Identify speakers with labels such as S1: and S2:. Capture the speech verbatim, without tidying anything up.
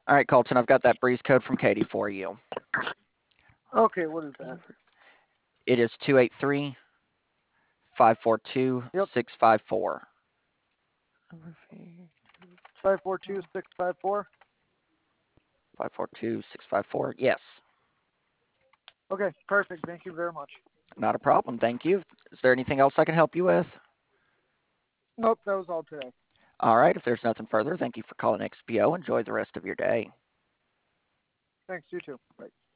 S1: All right, Colton, I've got that breeze code from Katie for you.
S2: Okay, what is that?
S1: It is two eight three, five four two,
S2: Yep,
S1: six five four.
S2: five four two six five four.
S1: five four two, six five four. Yes,
S2: Okay, perfect. Thank you very much.
S1: not a problem. Thank you. Is there anything else I can help you with?
S2: Nope, that was all today.
S1: All right, if there's nothing further, thank you for calling X P O. Enjoy the rest of your day.
S2: Thanks, you too. Bye.